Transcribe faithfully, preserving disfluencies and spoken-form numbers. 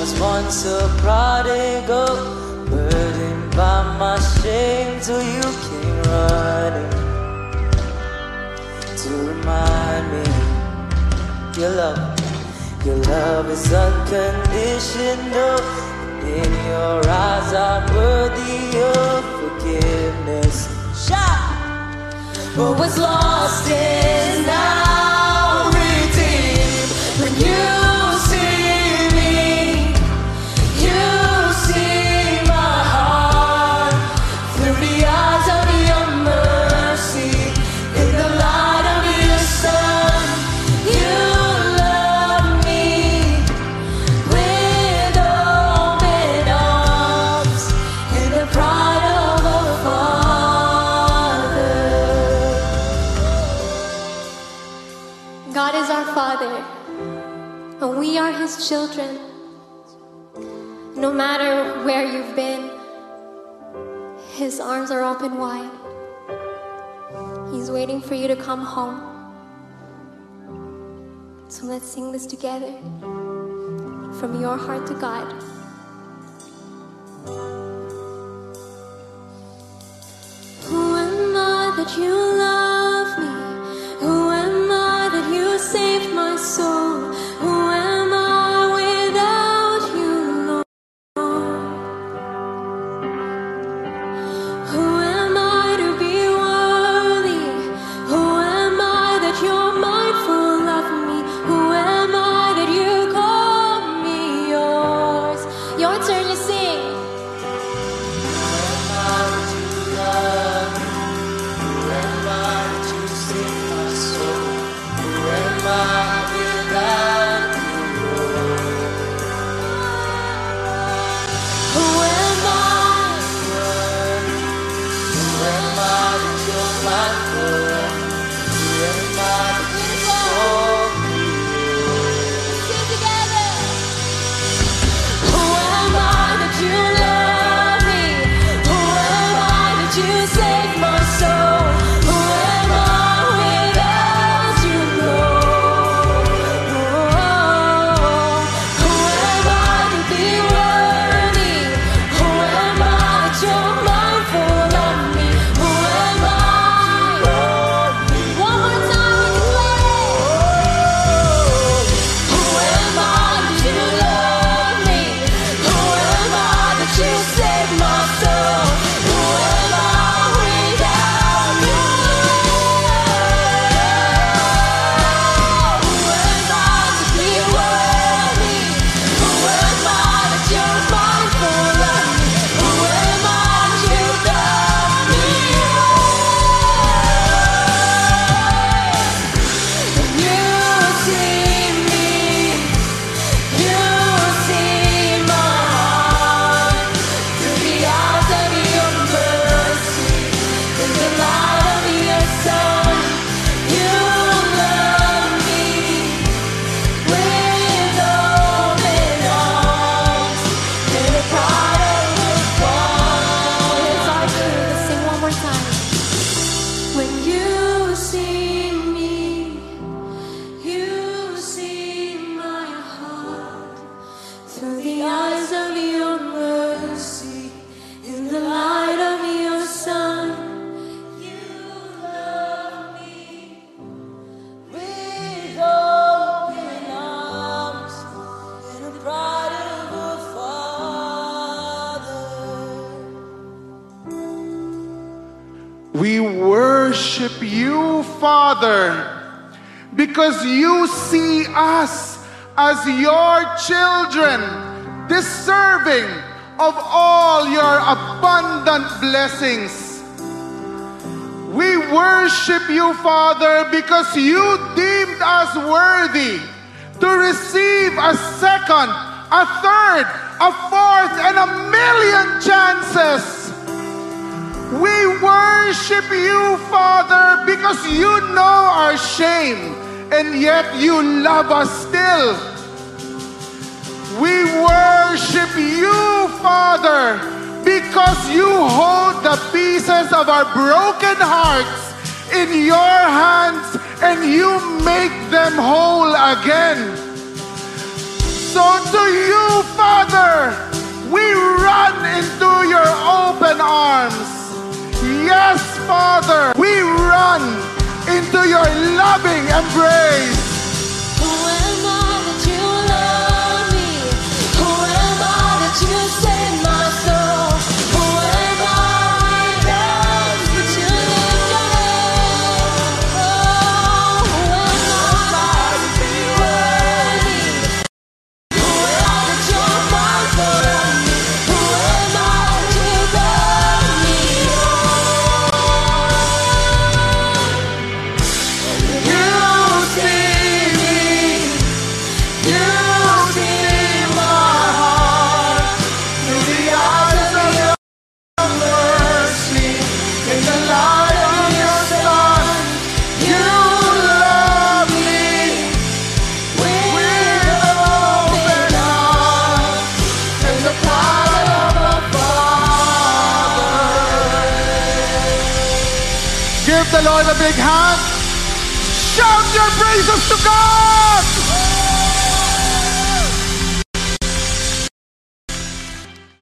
was once a prodigal, burdened by my shame, till you came running to remind me your love, your love is unconditional. In your eyes I'm worthy of forgiveness. Shout! What was lost is now redeemed. When you see me, you see my heart. Through the eyes of your mercy, in the light of your sun, you love me with open arms, in the pride of a father. God is our Father, and we are His children. No matter where you've been, His arms are open wide. He's waiting for you to come home. So let's sing this together, from your heart to God. Who am I that you love me? Who am I that you saved my soul? Who am I without you, Lord? Who am I to be worthy? Who am I that you're mindful of me? Who am I that you call me yours? Your turn, you sing. Who am I that you love me? Who am I that you save my soul? Who am I without you, Lord? Who am I? Who am I that you're mindful of? Who am I that you call me yours? Sing together. Who am I that you love me? Who am I that you save my soul? Who am I without you, Lord? Who am I to be worthy? Who am I that you're mindful of me? Who am I? One more time we declare. Who am I that you love me? Who am I that you save my soul? Who am I without you? Who am I to be worthy? Who am I that you're mindful of me? Who am I that you love me? When you see me, you see my heart. Through the eyes of your mercy, in the light of your sun, you love me with open arms, in the pride of the Father. It's our turn to sing one more time. When you see me, you see my heart. Through the eyes of your mercy, in the light of your sun, you love me with open arms, in the pride of a father. We worship you, Father, because you see us as your children, deserving of all your abundant blessings. We worship you, Father, because you deemed us worthy to receive a second, a third, a fourth, and a million chances. We worship you, Father, because you know our shame, and yet you love us still. We worship you, Father, because you hold the pieces of our broken hearts in your hands and you make them whole again. So to you, Father, we run into your open arms. Yes, Father, we run into your loving embrace. Who am I that you love me? Who am I that you save my soul? Who am I that you lift your name? Oh, who am I to be worthy? Who am I that you're mindful of me? Who am I that you love me? You see me, you see my heart through the eyes of your mercy, in the light of your Son. You love me with open arms and the power of a Father. Give the Lord a big hand. Shout your praises to God.